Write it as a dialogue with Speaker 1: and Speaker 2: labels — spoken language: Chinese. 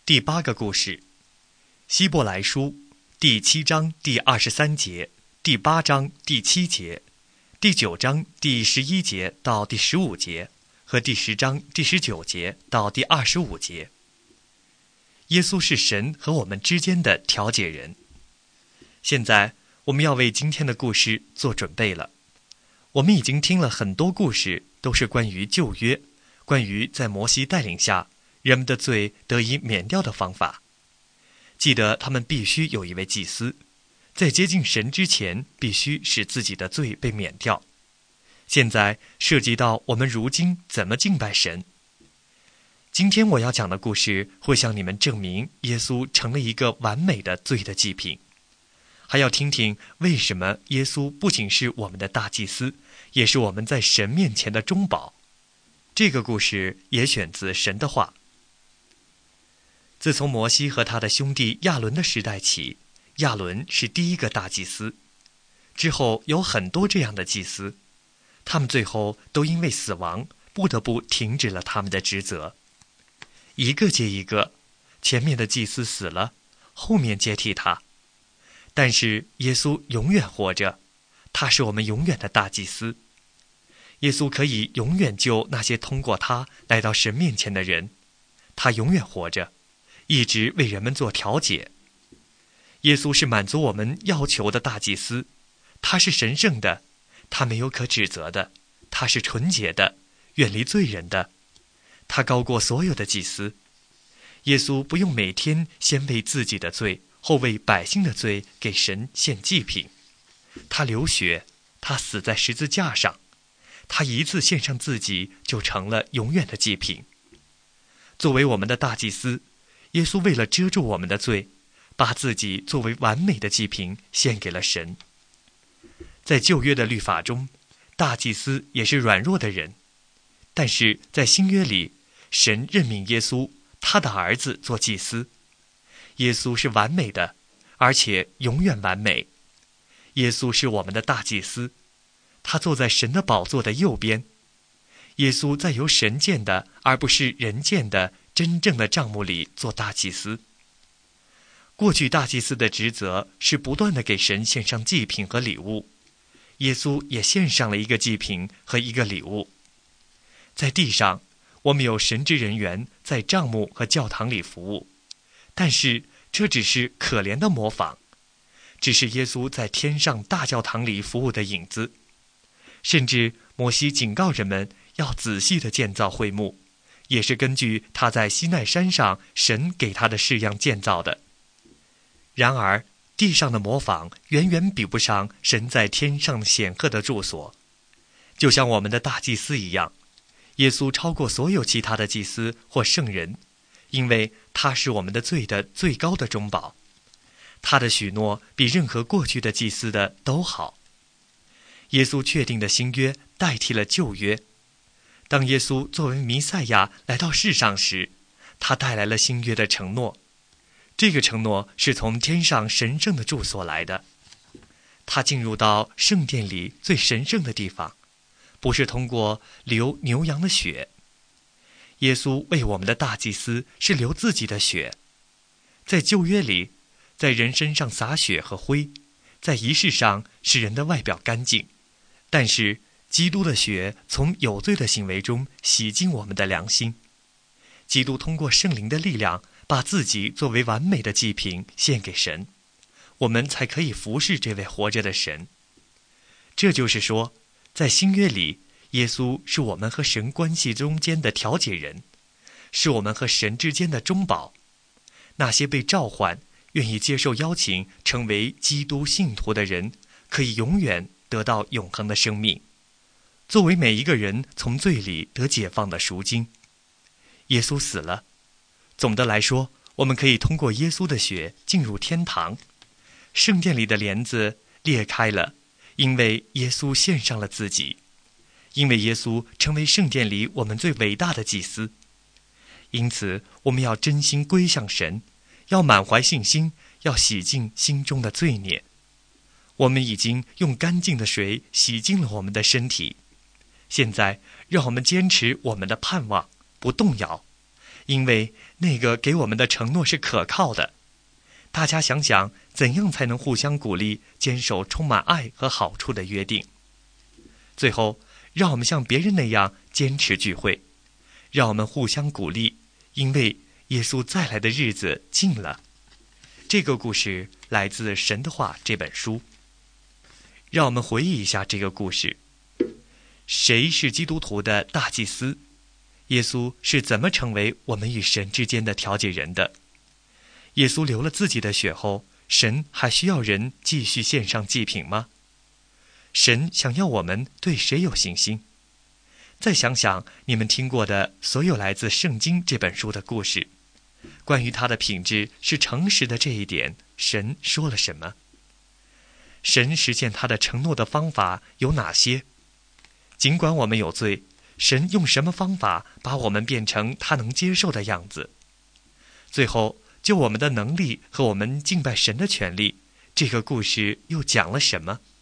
Speaker 1: 第8个故事，希伯来书第7章第23节，第8章第7节，第9章第11节到第15节和第10章第19节到第25节。耶稣是神和我们之间的调解人。现在我们要为今天的故事做准备了。我们已经听了很多故事，都是关于旧约，关于在摩西带领下人们的罪得以免掉的方法。记得他们必须有一位祭司，在接近神之前必须使自己的罪被免掉。现在涉及到我们如今怎么敬拜神。今天我要讲的故事会向你们证明耶稣成了一个完美的罪的祭品，还要听听为什么耶稣不仅是我们的大祭司，也是我们在神面前的中保。这个故事也选自神的话。自从摩西和他的兄弟亚伦的时代起，亚伦是第一个大祭司。之后有很多这样的祭司，他们最后都因为死亡不得不停止了他们的职责。一个接一个，前面的祭司死了，后面接替他。但是耶稣永远活着，他是我们永远的大祭司。耶稣可以永远救那些通过他来到神面前的人，他永远活着，一直为人们做调解。耶稣是满足我们要求的大祭司，他是神圣的，他没有可指责的，他是纯洁的，远离罪人的，他高过所有的祭司。耶稣不用每天先为自己的罪，后为百姓的罪给神献祭品。他流血，他死在十字架上，他一次献上自己就成了永远的祭品。作为我们的大祭司，耶稣为了遮住我们的罪，把自己作为完美的祭品献给了神。在旧约的律法中，大祭司也是软弱的人，但是在新约里，神任命耶稣，他的儿子做祭司。耶稣是完美的，而且永远完美。耶稣是我们的大祭司，他坐在神的宝座的右边。耶稣在由神建的而不是人建的真正的帐幕里做大祭司。过去大祭司的职责是不断地给神献上祭品和礼物，耶稣也献上了一个祭品和一个礼物。在地上，我们有神职人员在帐幕和教堂里服务，但是这只是可怜的模仿，只是耶稣在天上大教堂里服务的影子。甚至摩西警告人们要仔细地建造会幕，也是根据他在西奈山上神给他的式样建造的。然而地上的模仿远远比不上神在天上显赫的住所。就像我们的大祭司一样，耶稣超过所有其他的祭司或圣人，因为他是我们的罪的最高的中保。他的许诺比任何过去的祭司的都好。耶稣确定的新约代替了旧约。当耶稣作为弥赛亚来到世上时，他带来了新约的承诺。这个承诺是从天上神圣的住所来的。他进入到圣殿里最神圣的地方，不是通过流牛羊的血。耶稣为我们的大祭司是流自己的血。在旧约里，在人身上洒血和灰，在仪式上使人的外表干净，但是基督的血从有罪的行为中洗净我们的良心。基督通过圣灵的力量，把自己作为完美的祭品献给神，我们才可以服侍这位活着的神。这就是说，在新约里，耶稣是我们和神关系中间的调解人，是我们和神之间的中保。那些被召唤、愿意接受邀请成为基督信徒的人，可以永远得到永恒的生命，作为每一个人从罪里得解放的赎金。耶稣死了，总的来说，我们可以通过耶稣的血进入天堂。圣殿里的帘子裂开了，因为耶稣献上了自己，因为耶稣成为圣殿里我们最伟大的祭司。因此我们要真心归向神，要满怀信心，要洗净心中的罪孽。我们已经用干净的水洗净了我们的身体，现在让我们坚持我们的盼望，不动摇， 因为那个给我们的承诺是可靠的。大家想想，怎样才能互相鼓励，坚守充满爱和好处的约定？最后，让我们像别人那样坚持聚会，让我们互相鼓励，因为耶稣再来的日子近了。这个故事来自《神的话》这本书。让我们回忆一下这个故事。谁是基督徒的大祭司？耶稣是怎么成为我们与神之间的调解人的？耶稣流了自己的血后，神还需要人继续献上祭品吗？神想要我们对谁有信心？再想想你们听过的所有来自《圣经》这本书的故事，关于它的品质是诚实的这一点，神说了什么？神实现他的承诺的方法有哪些？尽管我们有罪，神用什么方法把我们变成他能接受的样子？最后，就我们的能力和我们敬拜神的权利，这个故事又讲了什么？